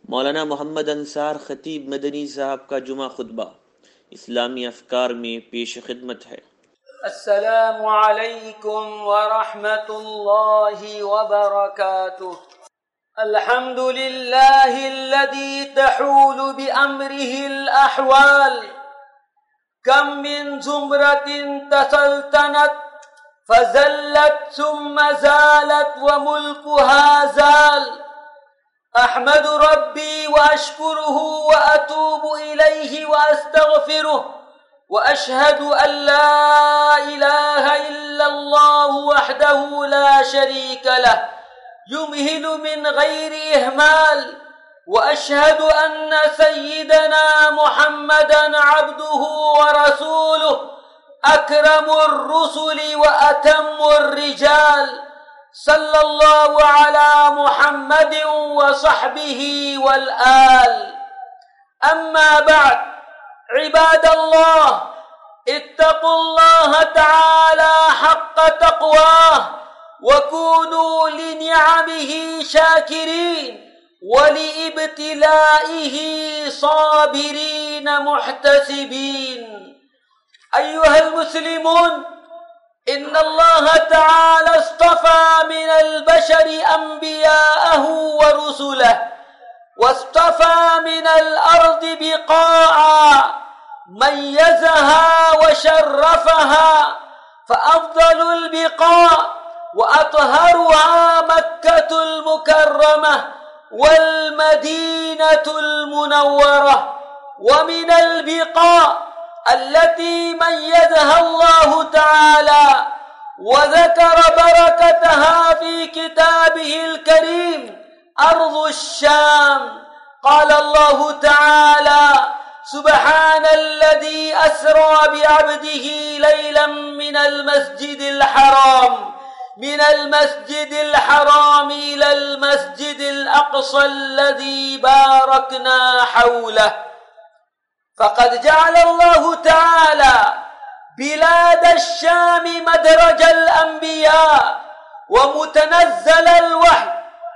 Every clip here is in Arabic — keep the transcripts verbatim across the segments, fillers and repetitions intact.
मौलाना मोहम्मद अंसार खतीब मदनी साहब का जुमा खुतबा इस्लामी अफकार में पेश खिदमत है। अस्सलामु अलैकुम व रहमतुल्लाहि व बरकातुह। अल्हम्दुलिल्लाहि अल्लज़ी तहूलु बिअम्रिहि अल-अहवाल कम मिन ज़ुमरतिन तसल्तनत फज़ल्लत सुम्मा ज़ालत व मुल्कुहा ज़ाल। أحمد ربي وأشكره وأتوب إليه وأستغفره وأشهد أن لا إله إلا الله وحده لا شريك له يمهل من غير إهمال، وأشهد أن سيدنا محمدا عبده ورسوله أكرم الرسل وأتم الرجال، صلى الله على محمد وصحبه والآل. أما بعد، عباد الله، اتقوا الله تعالى حق تقواه وكونوا لنعمه شاكرين ولابتلائه صابرين محتسبين. أيها المسلمون، إن الله تعالى اصطفى من البشر أنبياءه ورسله، واصطفى من الأرض بقاعا ميزها وشرفها، فأفضل البقاع وأطهرها مكة المكرمة والمدينة المنورة. ومن البقاع التي ميزها الله تعالى وذكر بركتها في كتابه الكريم أرض الشام. قال الله تعالى: سبحان الذي أسرى بعبده ليلا من المسجد الحرام من المسجد الحرام إلى المسجد الأقصى الذي باركنا حوله. فقد جعل الله تعالى بلاد الشام مدرج الأنبياء ومتنزل الوحي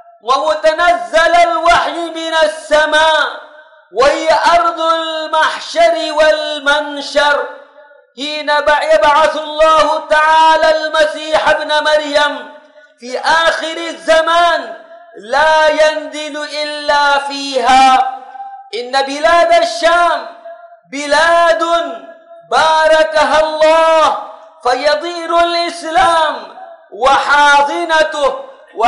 ومتنزل الوحي من السماء، وهي أرض المحشر والمنشر. حين يبعث الله تعالى المسيح ابن مريم في آخر الزمان لا ينزل إلا فيها. إن بلاد الشام بلاد باركها الله، فيضير الإسلام وحاضنته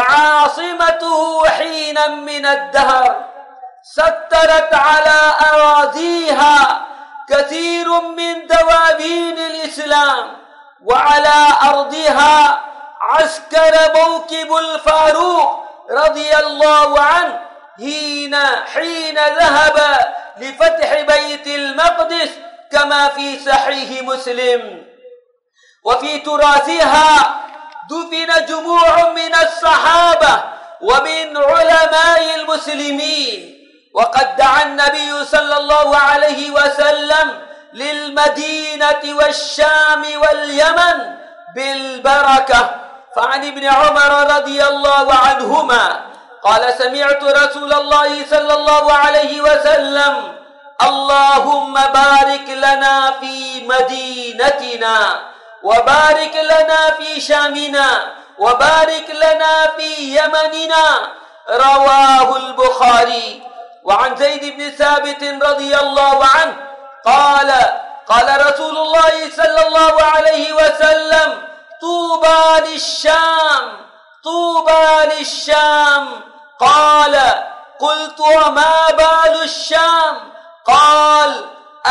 وعاصمته حينا من الدهر. سترت على أراضيها كثير من دواوين الإسلام، وعلى أرضها عسكر موكب الفاروق رضي الله عنه حين حين ذهب لفتح بيت المقدس، كما في صحيح مسلم. وفي تراثها دفن جموع من الصحابة ومن علماء المسلمين. وقد دعا النبي صلى الله عليه وسلم للمدينة والشام واليمن بالبركة. فعن ابن عمر رضي الله عنهما قال: سمعت رسول الله صلى الله عليه وسلم: اللهم بارك لنا في مدينتنا، وبارك لنا في شامنا، وبارك لنا في يمننا. رواه البخاري. وعن زيد بن ثابت رضي الله عنه قال: قال رسول الله صلى الله عليه وسلم: طوبى للشام، طوبى للشام. قال: قلت: وما بال الشام؟ قال: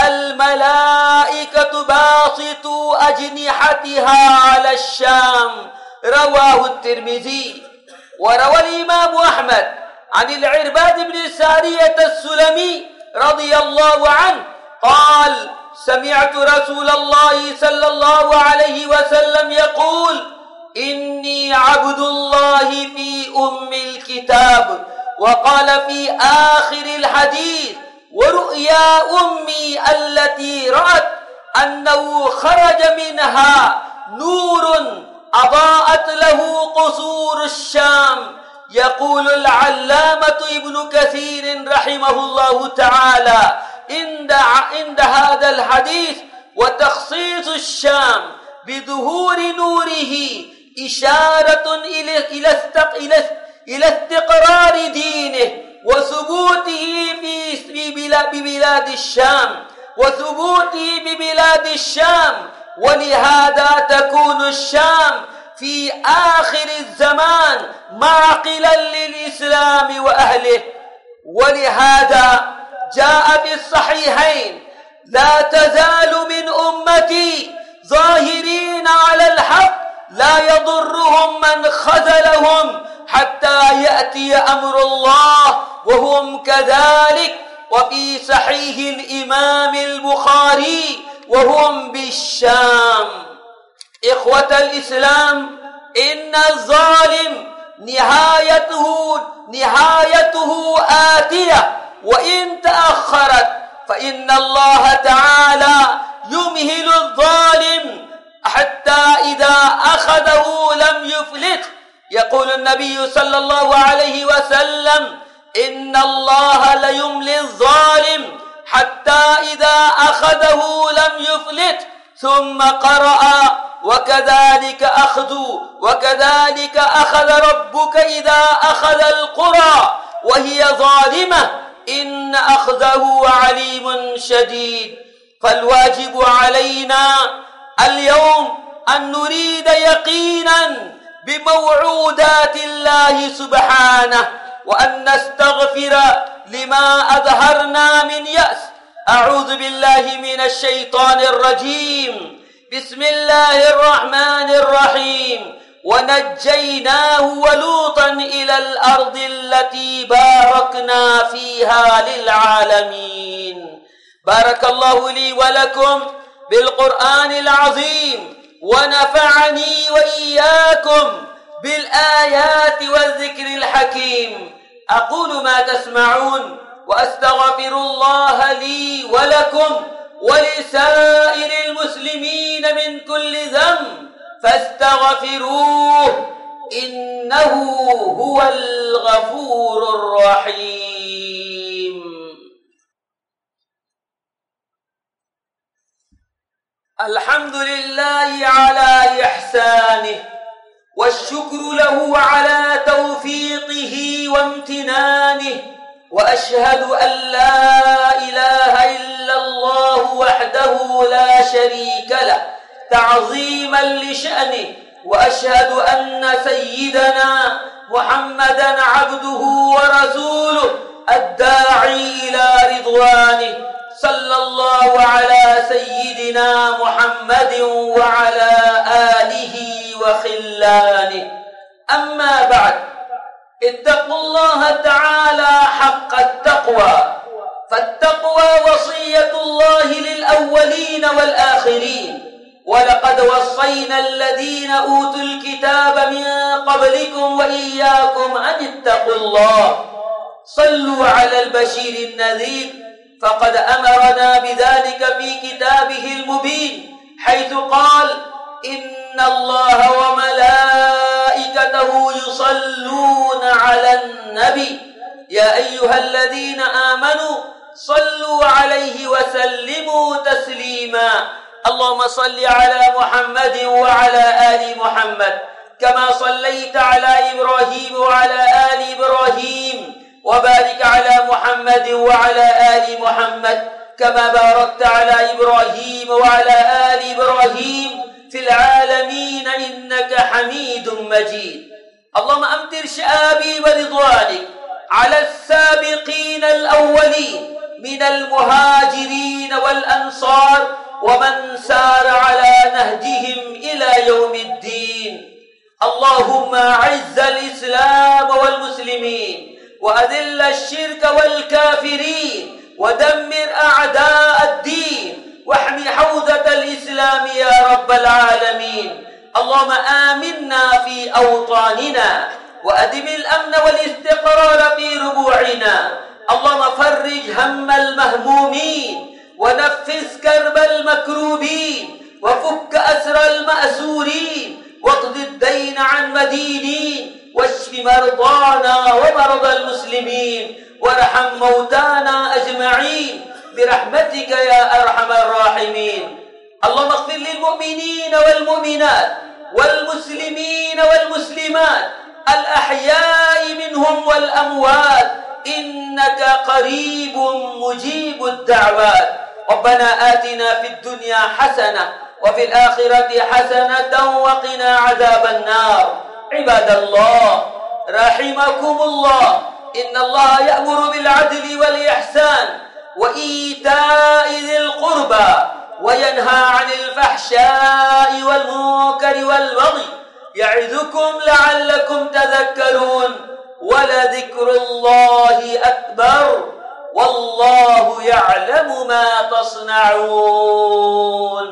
الملائكة باسطوا أجنحتها على الشام. رواه الترمذي. وروى الإمام أحمد عن العرباد بن سارية السلمي رضي الله عنه قال: سمعت رسول الله صلى الله عليه وسلم يقول: إني عبد الله في أم الكتاب. وقال في آخر الحديث: ورؤيا أمي التي رأت أنه خرج منها نور أضاءت له قصور الشام. يقول العلامة ابن كثير رحمه رحمه الله تعالى عند عند هذا الحديث وتخصيص الشام بظهور نوره إشارة إلى إلى إلى استقرار دينه وثبوته في ببلاد الشام وثبوته ببلاد الشام، ولهذا تكون الشام في آخر الزمان معقلا للإسلام وأهله. ولهذا جاء في الصحيحين: لا تزال من أمتي ظاهرين على الحق لا يضرهم من خذلهم حتى يأتي أمر الله وهم كذلك. وفي صحيح الإمام البخاري: وهم بالشام. إخوة الإسلام، إن الظالم نهايته نهايته آتية، وإن تأخرت فإن الله تعالى يمهل الظالم حتى إذا أخذه لم يفلت. يقول النبي صلى الله عليه وسلم: إن الله ليملي الظالم حتى إذا أخذه لم يفلت. ثم قرأ: وكذلك أخذ وكذلك أخذ ربك إذا أخذ القرى وهي ظالمة إن أخذه عليم شديد. فالواجب علينا اليوم أن نريد يقينا بموعودات الله سبحانه، وأن نستغفر لما أظهرنا من يأس. أعوذ بالله من الشيطان الرجيم. بسم الله الرحمن الرحيم. ونجيناه ولوطا إلى الأرض التي باركنا فيها للعالمين. بارك الله لي ولكم بالقرآن العظيم، ونفعني وإياكم بالآيات والذكر الحكيم. أقول ما تسمعون وأستغفر الله لي ولكم ولسائر المسلمين من كل ذنب فاستغفروه إنه هو الغفور الرحيم. الحمد لله على إحسانه، والشكر له على توفيقه وامتنانه، وأشهد أن لا إله إلا الله وحده لا شريك له تعظيما لشأنه، وأشهد أن سيدنا محمدا عبده ورسوله الداعي إلى رضوانه. صلى الله على سيدنا محمد وعلى آله وخلانه. أما بعد، اتقوا الله تعالى حق التقوى، فالتقوى وصية الله للأولين والآخرين. ولقد وصينا الذين أوتوا الكتاب من قبلكم وإياكم أن اتقوا الله. صلوا على البشير النذير، فقد أمرنا بذلك في كتابه المبين، حيث قال: إن الله وملائكته يصلون على النبي يا أيها الذين آمنوا صلوا عليه وسلموا تسليما. اللهم صل على محمد وعلى آل محمد كما صليت على إبراهيم وعلى آل إبراهيم، وبارك على محمد وعلى آل محمد كما باركت على إبراهيم وعلى آل إبراهيم في العالمين إنك حميد مجيد. اللهم أمطر شآبيب رضوانك على السابقين الأولين من المهاجرين والأنصار ومن سار على نهجهم إلى يوم الدين. اللهم أعز الإسلام والمسلمين، وأذل الشرك والكافرين، ودمر أعداء الدين، واحمي حوزة الإسلام يا رب العالمين. اللهم آمنا في أوطاننا، وأدم الأمن والاستقرار في ربوعنا. اللهم فرج هم المهمومين، ونفس كرب المكروبين، وفك أسر المأسورين، واقض الدين عن مدينين، واشف مرضانا ومرضى المسلمين. وارحم موتانا أجمعين برحمتك يا أرحم الراحمين. اللهم اغفر للمؤمنين والمؤمنات والمسلمين والمسلمات الأحياء منهم والأموات إنك قريب مجيب الدعوات. ربنا آتنا في الدنيا حسنة وفي الآخرة حسنة وقنا عذاب النار. عباد الله رحمكم الله، إن الله يأمر بالعدل والإحسان وإيتاء ذي القربى وينهى عن الفحشاء والمنكر والبغي يعظكم لعلكم تذكرون. ولذكر الله أكبر والله يعلم ما تصنعون.